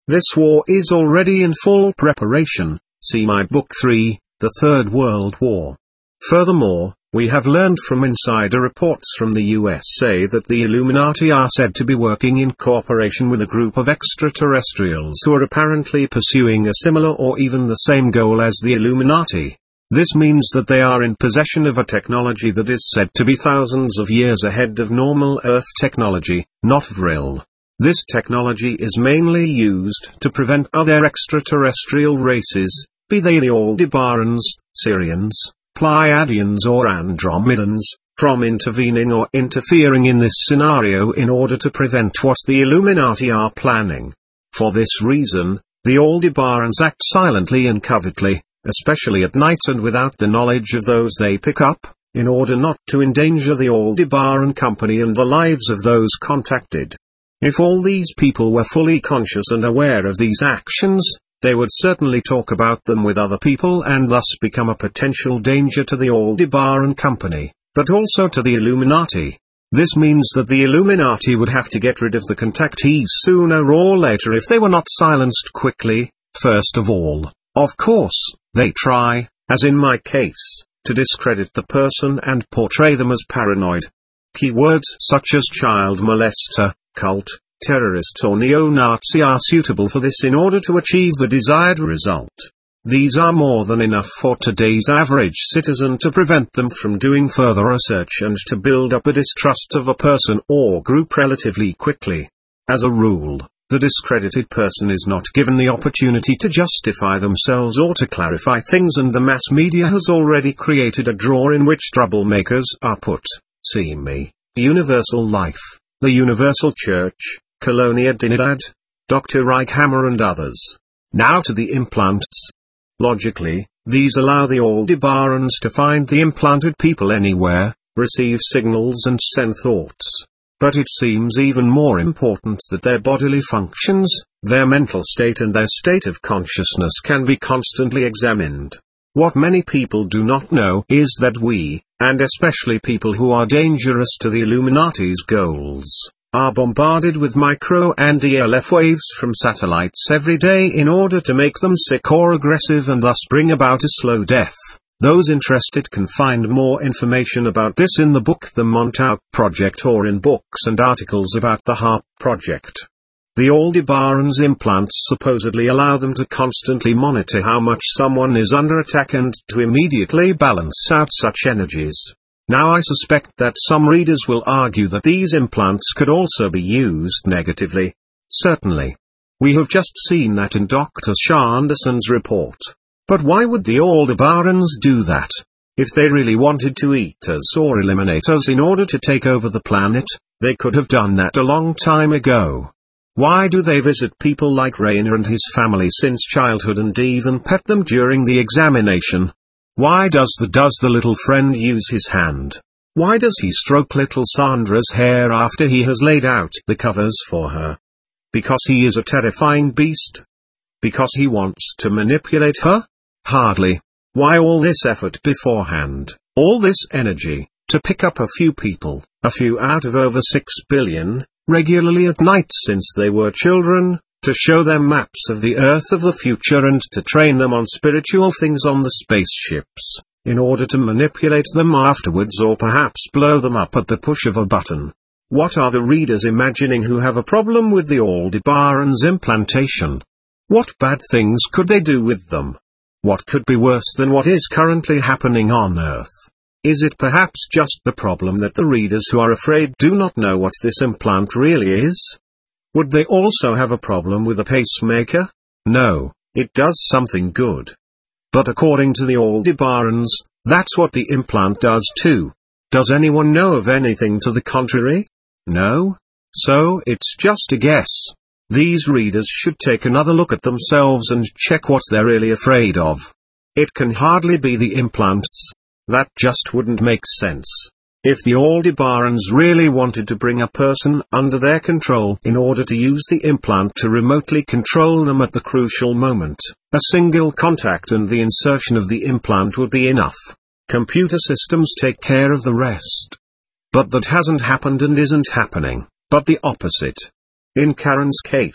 This war is already in full preparation, see my book 3, The Third World War. Furthermore, we have learned from insider reports from the USA that the Illuminati are said to be working in cooperation with a group of extraterrestrials who are apparently pursuing a similar or even the same goal as the Illuminati. This means that they are in possession of a technology that is said to be thousands of years ahead of normal Earth technology, not vril. This technology is mainly used to prevent other extraterrestrial races, be they the Aldebarans, Sirians, Pleiadians or Andromedans, from intervening or interfering in this scenario in order to prevent what the Illuminati are planning. For this reason, the Aldebarans act silently and covertly, especially at night and without the knowledge of those they pick up, in order not to endanger the Aldebaran company and the lives of those contacted. If all these people were fully conscious and aware of these actions, they would certainly talk about them with other people and thus become a potential danger to the Aldebaran company, but also to the Illuminati. This means that the Illuminati would have to get rid of the contactees sooner or later if they were not silenced quickly. First of all, of course, they try, as in my case, to discredit the person and portray them as paranoid. Keywords such as child molester, cult, terrorist or neo-Nazi are suitable for this in order to achieve the desired result. These are more than enough for today's average citizen to prevent them from doing further research and to build up a distrust of a person or group relatively quickly. As a rule, the discredited person is not given the opportunity to justify themselves or to clarify things, and the mass media has already created a drawer in which troublemakers are put. See me, Universal Life, the Universal Church, Colonia Dignidad, Dr. Reichhammer and others. Now to the implants. Logically, these allow the Aldebarans to find the implanted people anywhere, receive signals and send thoughts. But it seems even more important that their bodily functions, their mental state and their state of consciousness can be constantly examined. What many people do not know is that we, and especially people who are dangerous to the Illuminati's goals, are bombarded with micro and ELF waves from satellites every day in order to make them sick or aggressive and thus bring about a slow death. Those interested can find more information about this in the book The Montauk Project or in books and articles about the HARP Project. The Aldebaran's implants supposedly allow them to constantly monitor how much someone is under attack and to immediately balance out such energies. Now I suspect that some readers will argue that these implants could also be used negatively. Certainly. We have just seen that in Dr. Sanderson's report. But why would the Aldebarans do that? If they really wanted to eat us or eliminate us in order to take over the planet, they could have done that a long time ago. Why do they visit people like Rainer and his family since childhood and even pet them during the examination? Why does the little friend use his hand? Why does he stroke little Sandra's hair after he has laid out the covers for her? Because he is a terrifying beast? Because he wants to manipulate her? Hardly. Why all this effort beforehand, all this energy, to pick up a few people, a few out of over 6 billion, regularly at night since they were children, to show them maps of the Earth of the future and to train them on spiritual things on the spaceships, in order to manipulate them afterwards or perhaps blow them up at the push of a button? What are the readers imagining who have a problem with the Aldebaran's implantation? What bad things could they do with them? What could be worse than what is currently happening on Earth? Is it perhaps just the problem that the readers who are afraid do not know what this implant really is? Would they also have a problem with a pacemaker? No, it does something good. But according to the Aldebarans, that's what the implant does too. Does anyone know of anything to the contrary? No? So it's just a guess. These readers should take another look at themselves and check what they're really afraid of. It can hardly be the implants. That just wouldn't make sense. If the Aldebarans really wanted to bring a person under their control in order to use the implant to remotely control them at the crucial moment, a single contact and the insertion of the implant would be enough. Computer systems take care of the rest. But that hasn't happened and isn't happening, but the opposite. In Karen's case,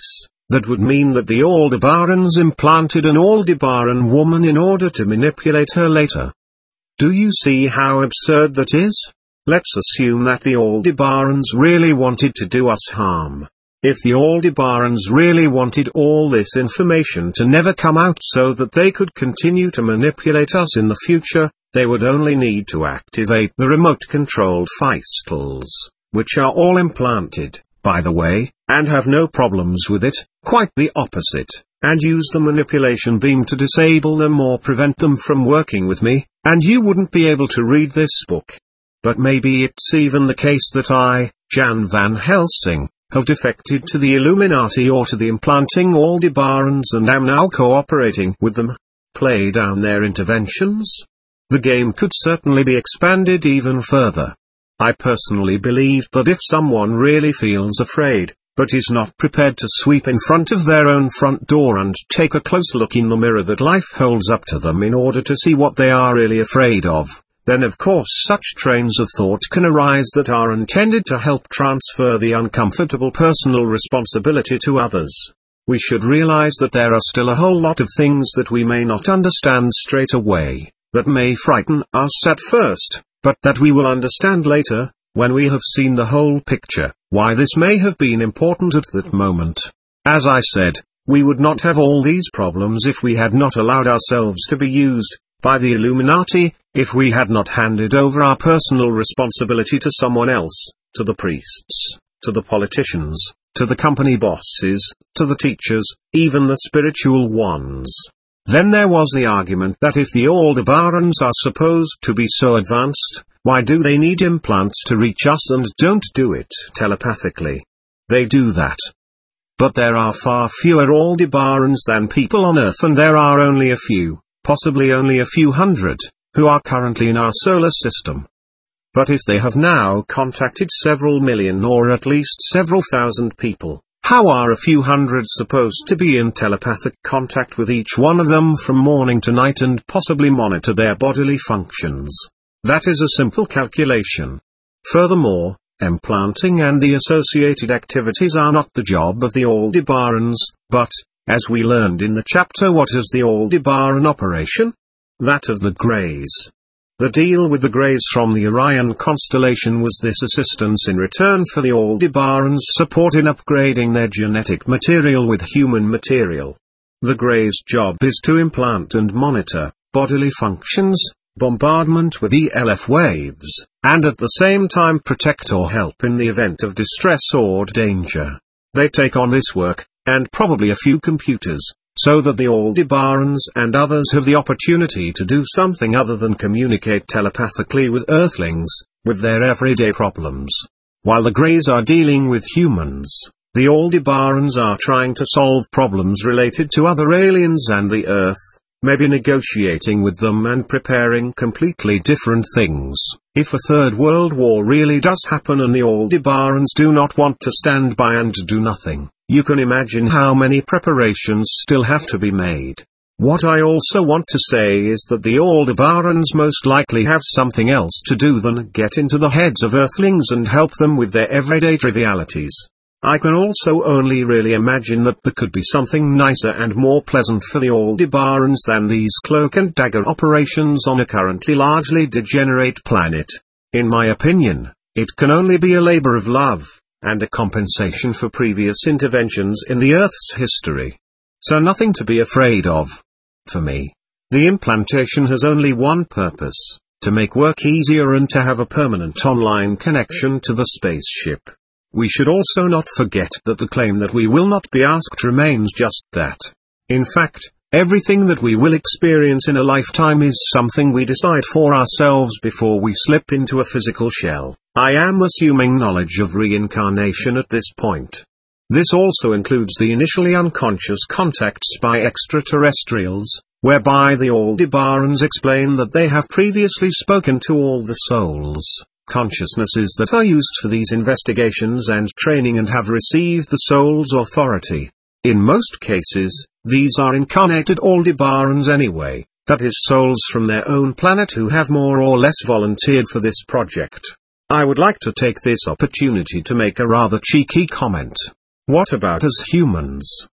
That would mean that the Aldebarans implanted an Aldebaran woman in order to manipulate her later. Do you see how absurd that is? Let's assume that the Aldebarans really wanted to do us harm. If the Aldebarans really wanted all this information to never come out so that they could continue to manipulate us in the future, they would only need to activate the remote-controlled Feistels, which are all implanted, by the way, and have no problems with it, quite the opposite, and use the manipulation beam to disable them or prevent them from working with me, and you wouldn't be able to read this book. But maybe it's even the case that I, Jan Van Helsing, have defected to the Illuminati or to the implanting Aldebarans and am now cooperating with them. Play down their interventions? The game could certainly be expanded even further. I personally believe that if someone really feels afraid, but is not prepared to sweep in front of their own front door and take a close look in the mirror that life holds up to them in order to see what they are really afraid of, then of course such trains of thought can arise that are intended to help transfer the uncomfortable personal responsibility to others. We should realize that there are still a whole lot of things that we may not understand straight away, that may frighten us at first, but that we will understand later, when we have seen the whole picture, why this may have been important at that moment. As I said, we would not have all these problems if we had not allowed ourselves to be used by the Illuminati, if we had not handed over our personal responsibility to someone else, to the priests, to the politicians, to the company bosses, to the teachers, even the spiritual ones. Then there was the argument that if the Aldebarans are supposed to be so advanced, why do they need implants to reach us and don't do it telepathically? They do that. But there are far fewer Aldebarans than people on Earth, and there are only a few, possibly only a few hundred, who are currently in our solar system. But if they have now contacted several million or at least several thousand people, how are a few hundred supposed to be in telepathic contact with each one of them from morning to night and possibly monitor their bodily functions? That is a simple calculation. Furthermore, implanting and the associated activities are not the job of the Aldebarans, but, as we learned in the chapter What is the Aldebaran Operation? That of the Greys. The deal with the Greys from the Orion constellation was this assistance in return for the Aldebarans' support in upgrading their genetic material with human material. The Greys' job is to implant and monitor bodily functions, bombardment with ELF waves, and at the same time protect or help in the event of distress or danger. They take on this work, and probably a few computers, so that the Aldebarans and others have the opportunity to do something other than communicate telepathically with Earthlings, with their everyday problems. While the Greys are dealing with humans, the Aldebarans are trying to solve problems related to other aliens and the Earth, maybe negotiating with them and preparing completely different things. If a third world war really does happen and the Aldebarans do not want to stand by and do nothing, you can imagine how many preparations still have to be made. What I also want to say is that the Aldebarans most likely have something else to do than get into the heads of Earthlings and help them with their everyday trivialities. I can also only really imagine that there could be something nicer and more pleasant for the Aldebarans than these cloak and dagger operations on a currently largely degenerate planet. In my opinion, it can only be a labor of love, and a compensation for previous interventions in the Earth's history. So nothing to be afraid of. For me, the implantation has only one purpose: to make work easier and to have a permanent online connection to the spaceship. We should also not forget that the claim that we will not be asked remains just that. In fact, everything that we will experience in a lifetime is something we decide for ourselves before we slip into a physical shell. I am assuming knowledge of reincarnation at this point. This also includes the initially unconscious contacts by extraterrestrials, whereby the Aldebarans explain that they have previously spoken to all the souls, consciousnesses that are used for these investigations and training and have received the soul's authority. In most cases, these are incarnated Aldebarans anyway, that is souls from their own planet who have more or less volunteered for this project. I would like to take this opportunity to make a rather cheeky comment. What about us humans?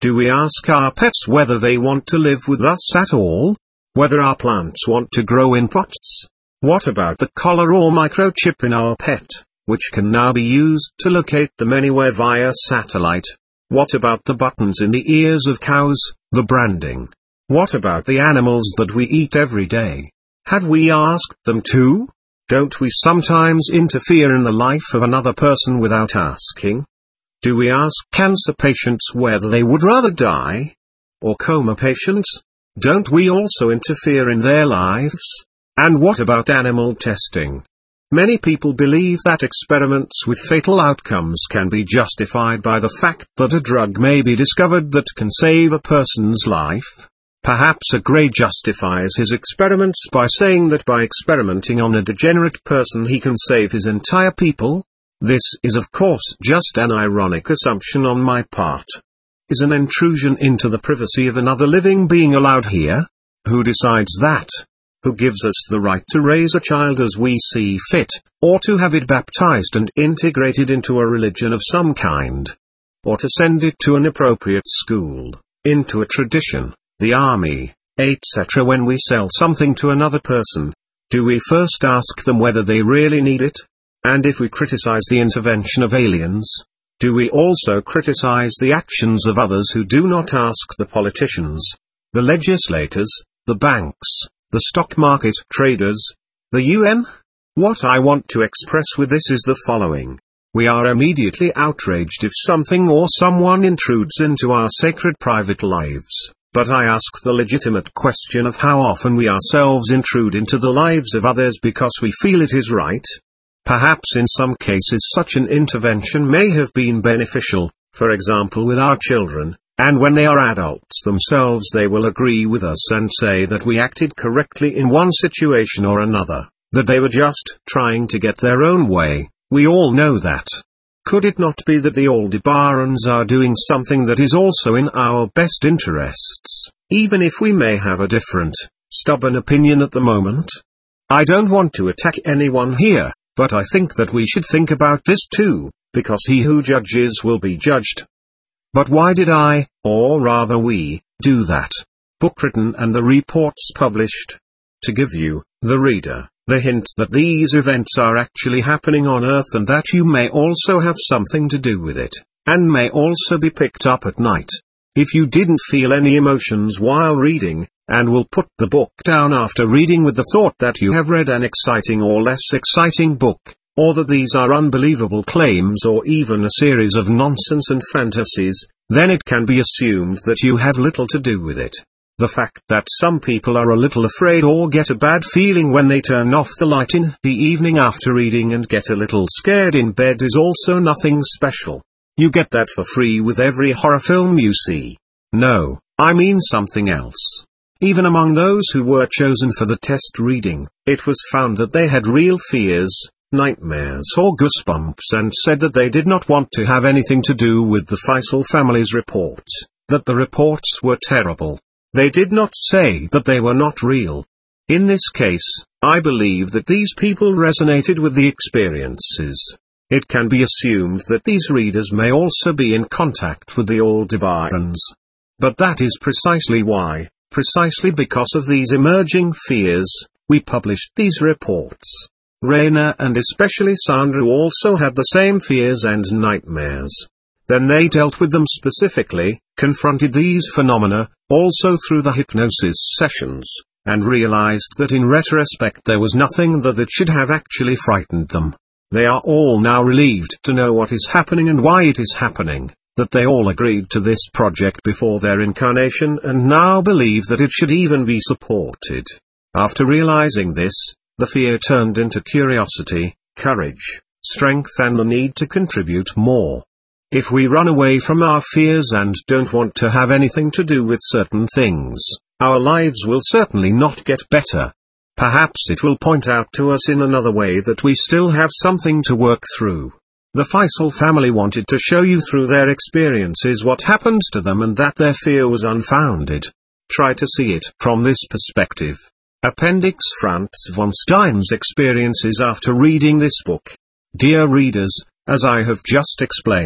Do we ask our pets whether they want to live with us at all? Whether our plants want to grow in pots? What about the collar or microchip in our pet, which can now be used to locate them anywhere via satellite? What about the buttons in the ears of cows, the branding? What about the animals that we eat every day? Have we asked them too? Don't we sometimes interfere in the life of another person without asking? Do we ask cancer patients whether they would rather die? Or coma patients? Don't we also interfere in their lives? And what about animal testing? Many people believe that experiments with fatal outcomes can be justified by the fact that a drug may be discovered that can save a person's life. Perhaps a Gray justifies his experiments by saying that by experimenting on a degenerate person he can save his entire people. This is of course just an ironic assumption on my part. Is an intrusion into the privacy of another living being allowed here? Who decides that? Who gives us the right to raise a child as we see fit, or to have it baptized and integrated into a religion of some kind? Or to send it to an appropriate school, into a tradition, the army, etc. When we sell something to another person, do we first ask them whether they really need it? And if we criticize the intervention of aliens, do we also criticize the actions of others who do not ask the politicians, the legislators, the banks, the stock market traders, the UN? What I want to express with this is the following. We are immediately outraged if something or someone intrudes into our sacred private lives, but I ask the legitimate question of how often we ourselves intrude into the lives of others because we feel it is right. Perhaps in some cases such an intervention may have been beneficial, for example with our children, and when they are adults themselves they will agree with us and say that we acted correctly in one situation or another, that they were just trying to get their own way. We all know that. Could it not be that the Aldebarans are doing something that is also in our best interests, even if we may have a different, stubborn opinion at the moment? I don't want to attack anyone here, but I think that we should think about this too, because he who judges will be judged. But why did I, or rather we, do that? Book written and the reports published. To give you, the reader, the hint that these events are actually happening on Earth and that you may also have something to do with it, and may also be picked up at night. If you didn't feel any emotions while reading, and will put the book down after reading with the thought that you have read an exciting or less exciting book, or that these are unbelievable claims or even a series of nonsense and fantasies, then it can be assumed that you have little to do with it. The fact that some people are a little afraid or get a bad feeling when they turn off the light in the evening after reading and get a little scared in bed is also nothing special. You get that for free with every horror film you see. No, I mean something else. Even among those who were chosen for the test reading, it was found that they had real fears, nightmares or goosebumps and said that they did not want to have anything to do with the Faisal family's reports, that the reports were terrible. They did not say that they were not real. In this case, I believe that these people resonated with the experiences. It can be assumed that these readers may also be in contact with the Aldebarans. But that is precisely why, precisely because of these emerging fears, we published these reports. Raina and especially Sandra also had the same fears and nightmares. Then they dealt with them specifically, confronted these phenomena, also through the hypnosis sessions, and realized that in retrospect there was nothing that should have actually frightened them. They are all now relieved to know what is happening and why it is happening, that they all agreed to this project before their incarnation and now believe that it should even be supported. After realizing this, the fear turned into curiosity, courage, strength and the need to contribute more. If we run away from our fears and don't want to have anything to do with certain things, our lives will certainly not get better. Perhaps it will point out to us in another way that we still have something to work through. The Faisal family wanted to show you through their experiences what happened to them and that their fear was unfounded. Try to see it from this perspective. Appendix: Franz von Stein's experiences after reading this book. Dear readers, as I have just explained,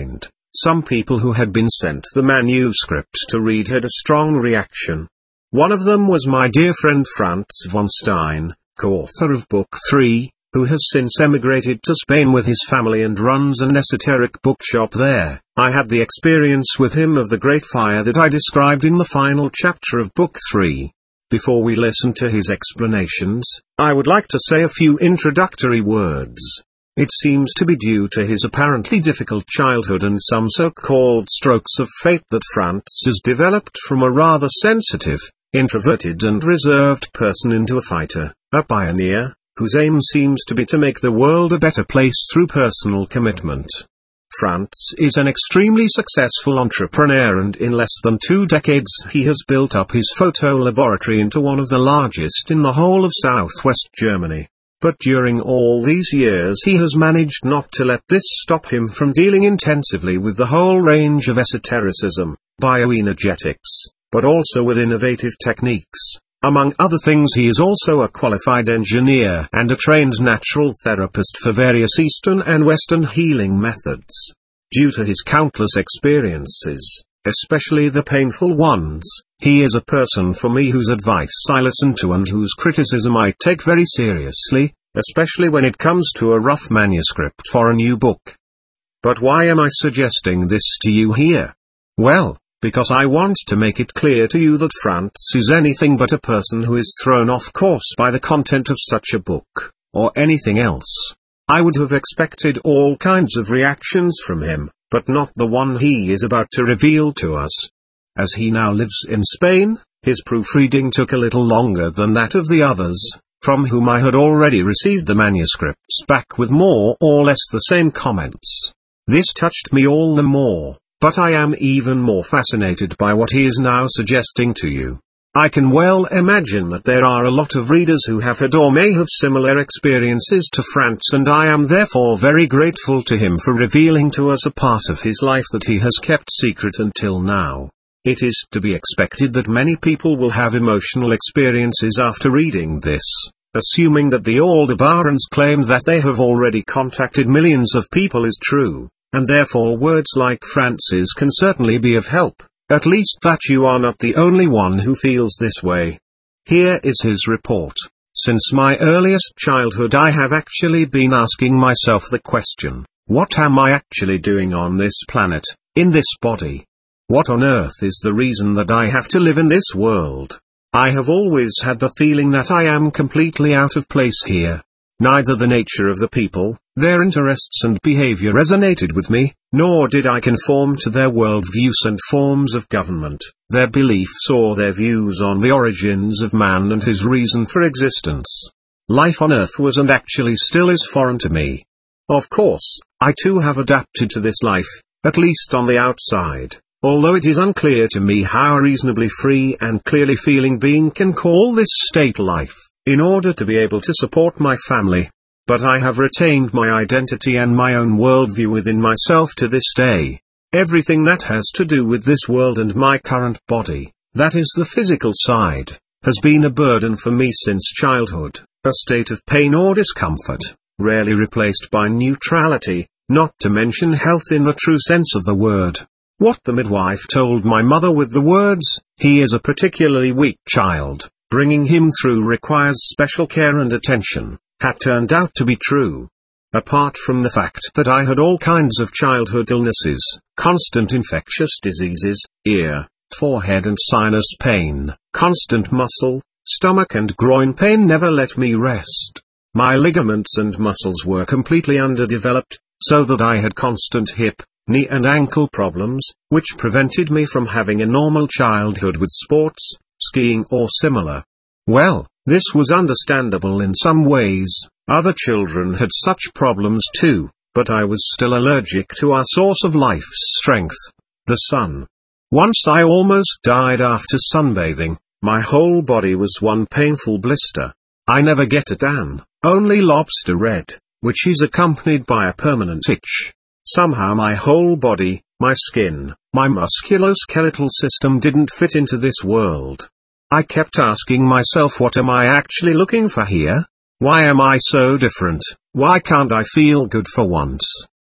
Some people who had been sent the manuscript to read had a strong reaction. One of them was my dear friend Franz von Stein, co-author of Book 3, who has since emigrated to Spain with his family and runs an esoteric bookshop there. I had the experience with him of the great fire that I described in the final chapter of Book 3. Before we listen to his explanations, I would like to say a few introductory words. It seems to be due to his apparently difficult childhood and some so-called strokes of fate that Franz has developed from a rather sensitive, introverted and reserved person into a fighter, a pioneer, whose aim seems to be to make the world a better place through personal commitment. Franz is an extremely successful entrepreneur, and in less than 2 decades he has built up his photo laboratory into one of the largest in the whole of southwest Germany. But during all these years he has managed not to let this stop him from dealing intensively with the whole range of esotericism, bioenergetics, but also with innovative techniques. Among other things, he is also a qualified engineer and a trained natural therapist for various Eastern and Western healing methods. Due to his countless experiences, especially the painful ones, he is a person for me whose advice I listen to and whose criticism I take very seriously, especially when it comes to a rough manuscript for a new book. But why am I suggesting this to you here? Well, because I want to make it clear to you that Franz is anything but a person who is thrown off course by the content of such a book, or anything else. I would have expected all kinds of reactions from him, but not the one he is about to reveal to us. As he now lives in Spain, his proofreading took a little longer than that of the others, from whom I had already received the manuscripts back with more or less the same comments. This touched me all the more. But I am even more fascinated by what he is now suggesting to you. I can well imagine that there are a lot of readers who have had or may have similar experiences to Franz, and I am therefore very grateful to him for revealing to us a part of his life that he has kept secret until now. It is to be expected that many people will have emotional experiences after reading this, assuming that the Aldebaran's claim that they have already contacted millions of people is true. And therefore words like Franz's can certainly be of help, at least that you are not the only one who feels this way. Here is his report. Since my earliest childhood I have actually been asking myself the question, what am I actually doing on this planet, in this body? What on earth is the reason that I have to live in this world? I have always had the feeling that I am completely out of place here. Neither the nature of the people, their interests and behavior resonated with me, nor did I conform to their worldviews and forms of government, their beliefs or their views on the origins of man and his reason for existence. Life on Earth was and actually still is foreign to me. Of course, I too have adapted to this life, at least on the outside, although it is unclear to me how a reasonably free and clearly feeling being can call this state life, in order to be able to support my family. But I have retained my identity and my own worldview within myself to this day. Everything that has to do with this world and my current body, that is the physical side, has been a burden for me since childhood, a state of pain or discomfort, rarely replaced by neutrality, not to mention health in the true sense of the word. What the midwife told my mother with the words, "He is a particularly weak child, bringing him through requires special care and attention," had turned out to be true. Apart from the fact that I had all kinds of childhood illnesses, constant infectious diseases, ear, forehead and sinus pain, constant muscle, stomach and groin pain never let me rest. My ligaments and muscles were completely underdeveloped, so that I had constant hip, knee and ankle problems, which prevented me from having a normal childhood with sports, skiing or similar. Well, this was understandable in some ways. Other children had such problems too, but I was still allergic to our source of life's strength, the sun. Once I almost died after sunbathing. My whole body was one painful blister. I never get a tan, only lobster red, which is accompanied by a permanent itch. Somehow my whole body, my skin, my musculoskeletal system didn't fit into this world. I kept asking myself, what am I actually looking for here? Why am I so different? Why can't I feel good for once?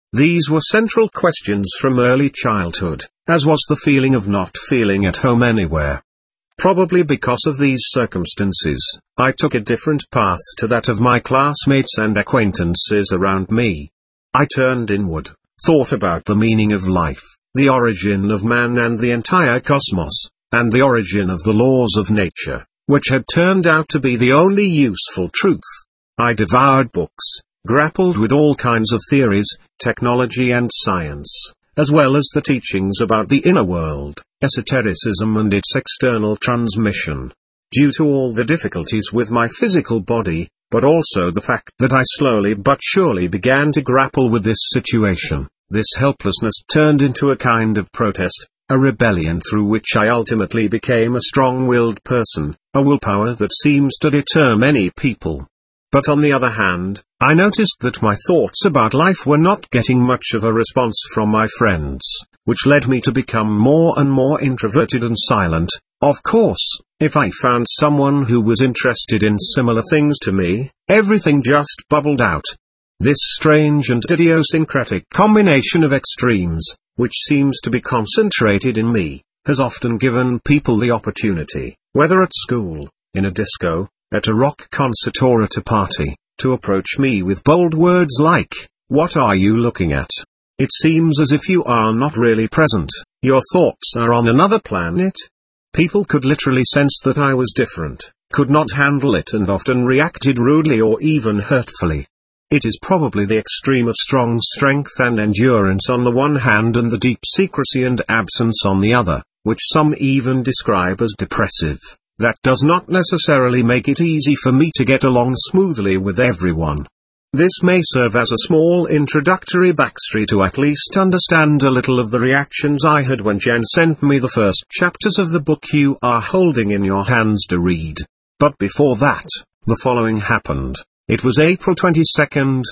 These were central questions from early childhood, as was the feeling of not feeling at home anywhere. Probably because of these circumstances, I took a different path to that of my classmates and acquaintances around me. I turned inward, thought about the meaning of life, the origin of man and the entire cosmos, and the origin of the laws of nature, which had turned out to be the only useful truth. I devoured books, grappled with all kinds of theories, technology and science, as well as the teachings about the inner world, esotericism and its external transmission. Due to all the difficulties with my physical body, but also the fact that I slowly but surely began to grapple with this situation, this helplessness turned into a kind of protest, a rebellion through which I ultimately became a strong-willed person, a willpower that seems to deter many people. But on the other hand, I noticed that my thoughts about life were not getting much of a response from my friends, which led me to become more and more introverted and silent. Of course, if I found someone who was interested in similar things to me, everything just bubbled out. This strange and idiosyncratic combination of extremes, which seems to be concentrated in me, has often given people the opportunity, whether at school, in a disco, at a rock concert or at a party, to approach me with bold words like, "What are you looking at? It seems as if you are not really present, your thoughts are on another planet." People could literally sense that I was different, could not handle it and often reacted rudely or even hurtfully. It is probably the extreme of strong strength and endurance on the one hand and the deep secrecy and absence on the other, which some even describe as depressive, that does not necessarily make it easy for me to get along smoothly with everyone. This may serve as a small introductory backstory to at least understand a little of the reactions I had when Jen sent me the first chapters of the book you are holding in your hands to read. But before that, the following happened. It was April 22,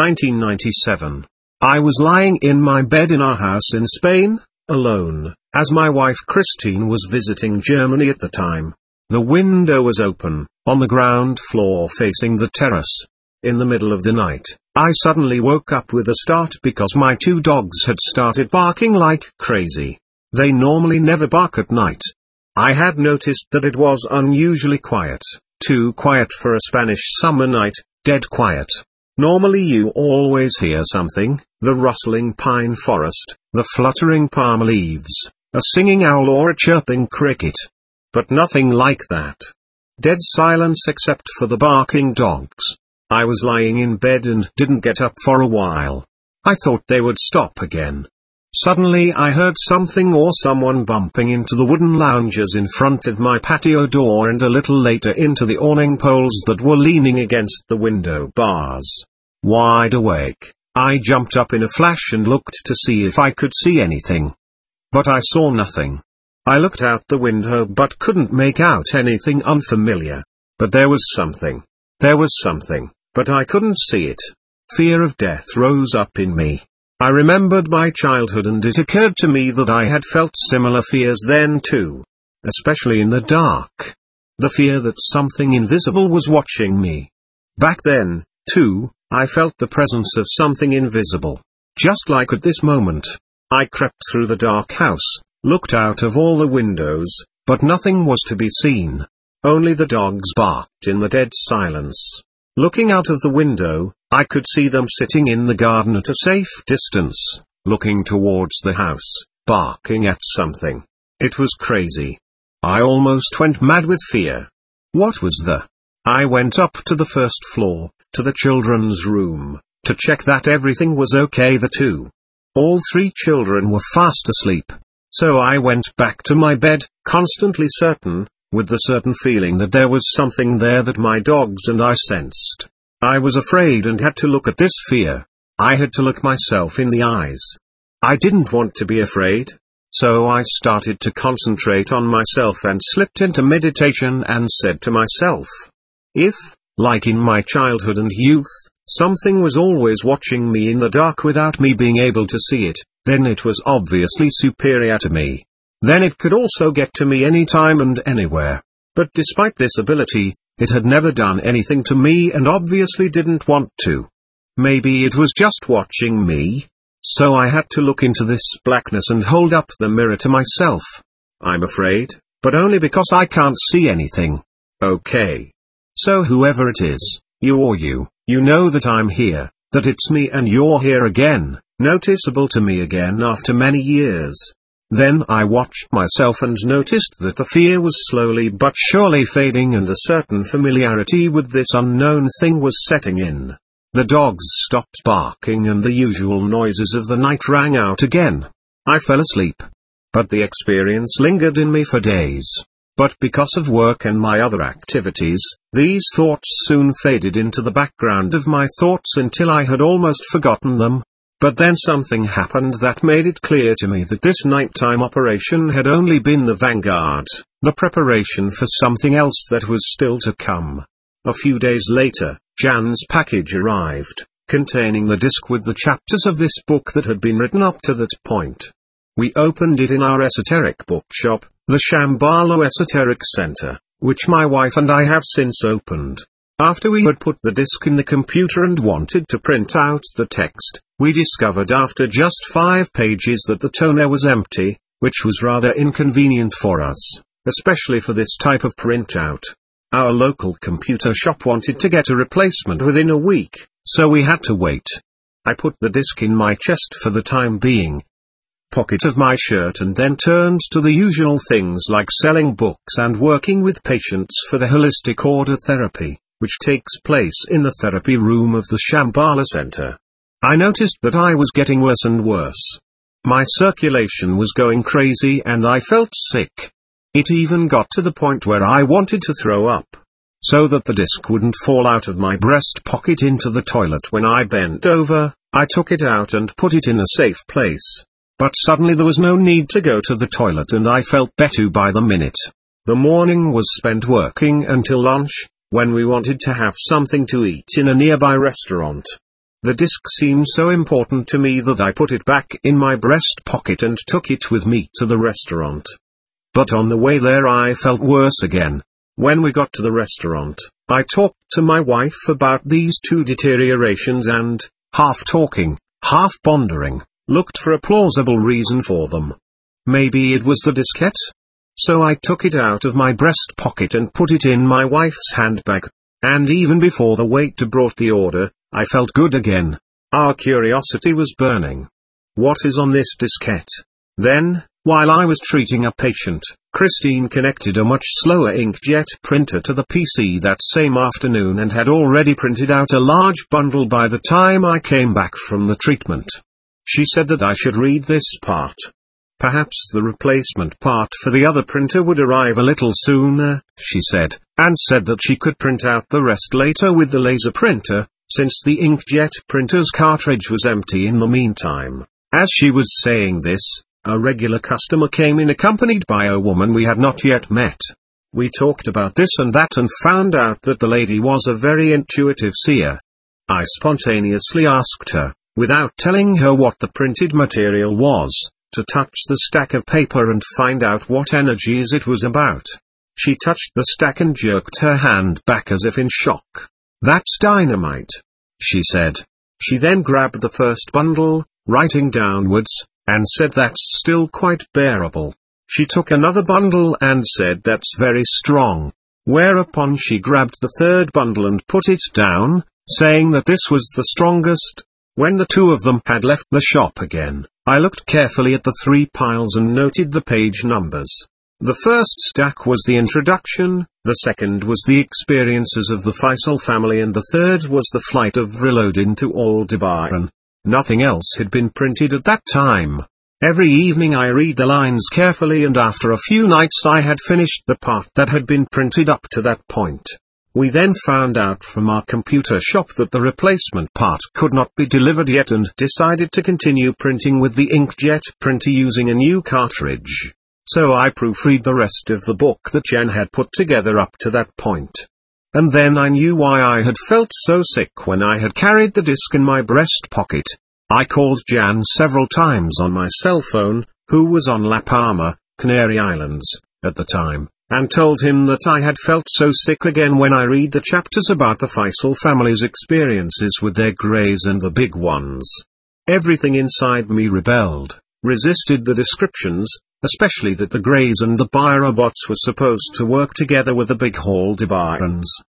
1997. I was lying in my bed in our house in Spain, alone, as my wife Christine was visiting Germany at the time. The window was open, on the ground floor facing the terrace. In the middle of the night, I suddenly woke up with a start because my two dogs had started barking like crazy. They normally never bark at night. I had noticed that it was unusually quiet, too quiet for a Spanish summer night, dead quiet. Normally you always hear something, the rustling pine forest, the fluttering palm leaves, a singing owl or a chirping cricket. But nothing like that. Dead silence except for the barking dogs. I was lying in bed and didn't get up for a while. I thought they would stop again. Suddenly I heard something or someone bumping into the wooden lounges in front of my patio door and a little later into the awning poles that were leaning against the window bars. Wide awake, I jumped up in a flash and looked to see if I could see anything. But I saw nothing. I looked out the window but couldn't make out anything unfamiliar. But there was something. There was something, but I couldn't see it. Fear of death rose up in me. I remembered my childhood and it occurred to me that I had felt similar fears then too. Especially in the dark. The fear that something invisible was watching me. Back then, too, I felt the presence of something invisible. Just like at this moment. I crept through the dark house, looked out of all the windows, but nothing was to be seen. Only the dogs barked in the dead silence. Looking out of the window, I could see them sitting in the garden at a safe distance, looking towards the house, barking at something. It was crazy. I almost went mad with fear. What was the? I went up to the first floor, to the children's room, to check that everything was okay. The two. All three children were fast asleep. So I went back to my bed, constantly certain, with the certain feeling that there was something there that my dogs and I sensed. I was afraid and had to look at this fear. I had to look myself in the eyes. I didn't want to be afraid. So I started to concentrate on myself and slipped into meditation and said to myself, if, like in my childhood and youth, something was always watching me in the dark without me being able to see it, then it was obviously superior to me. Then it could also get to me anytime and anywhere. But despite this ability, it had never done anything to me and obviously didn't want to. Maybe it was just watching me. So I had to look into this blackness and hold up the mirror to myself. I'm afraid, but only because I can't see anything. Okay. So whoever it is, you or you know that I'm here, that it's me and you're here again, noticeable to me again after many years. Then I watched myself and noticed that the fear was slowly but surely fading and a certain familiarity with this unknown thing was setting in. The dogs stopped barking and the usual noises of the night rang out again. I fell asleep. But the experience lingered in me for days. But because of work and my other activities, these thoughts soon faded into the background of my thoughts until I had almost forgotten them. But then something happened that made it clear to me that this nighttime operation had only been the vanguard, the preparation for something else that was still to come. A few days later, Jan's package arrived, containing the disc with the chapters of this book that had been written up to that point. We opened it in our esoteric bookshop, the Shambhala Esoteric Center, which my wife and I have since opened. After we had put the disc in the computer and wanted to print out the text, we discovered after just 5 pages that the toner was empty, which was rather inconvenient for us, especially for this type of printout. Our local computer shop wanted to get a replacement within a week, so we had to wait. I put the disc in my chest for the time being, pocket of my shirt, and then turned to the usual things like selling books and working with patients for the holistic order therapy, which takes place in the therapy room of the Shambhala Center. I noticed that I was getting worse and worse. My circulation was going crazy and I felt sick. It even got to the point where I wanted to throw up. So that the disc wouldn't fall out of my breast pocket into the toilet when I bent over, I took it out and put it in a safe place. But suddenly there was no need to go to the toilet and I felt better by the minute. The morning was spent working until lunch, when we wanted to have something to eat in a nearby restaurant. The disc seemed so important to me that I put it back in my breast pocket and took it with me to the restaurant. But on the way there I felt worse again. When we got to the restaurant, I talked to my wife about these 2 deteriorations and, half talking, half pondering, looked for a plausible reason for them. Maybe it was the diskette? So I took it out of my breast pocket and put it in my wife's handbag. And even before the waiter brought the order, I felt good again. Our curiosity was burning. What is on this diskette? Then, while I was treating a patient, Christine connected a much slower inkjet printer to the PC that same afternoon and had already printed out a large bundle by the time I came back from the treatment. She said that I should read this part. Perhaps the replacement part for the other printer would arrive a little sooner, she said, and said that she could print out the rest later with the laser printer, since the inkjet printer's cartridge was empty in the meantime. As she was saying this, a regular customer came in accompanied by a woman we had not yet met. We talked about this and that and found out that the lady was a very intuitive seer. I spontaneously asked her, without telling her what the printed material was, to touch the stack of paper and find out what energies it was about. She touched the stack and jerked her hand back as if in shock. "That's dynamite," she said. She then grabbed the first bundle, writing downwards, and said that's still quite bearable. She took another bundle and said that's very strong. Whereupon she grabbed the third bundle and put it down, saying that this was the strongest. When the 2 of them had left the shop again, I looked carefully at the 3 piles and noted the page numbers. The first stack was the introduction, the second was the experiences of the Faisal family, and the third was the flight of Reloaded to Aldebaran. Nothing else had been printed at that time. Every evening I read the lines carefully, and after a few nights I had finished the part that had been printed up to that point. We then found out from our computer shop that the replacement part could not be delivered yet and decided to continue printing with the inkjet printer using a new cartridge. So I proofread the rest of the book that Jen had put together up to that point. And then I knew why I had felt so sick when I had carried the disc in my breast pocket. I called Jan several times on my cell phone, who was on La Palma, Canary Islands, at the time, and told him that I had felt so sick again when I read the chapters about the Faisal family's experiences with their greys and the big ones. Everything inside me rebelled, resisted the descriptions, especially that the Greys and the Birobots were supposed to work together with the big Aldebans.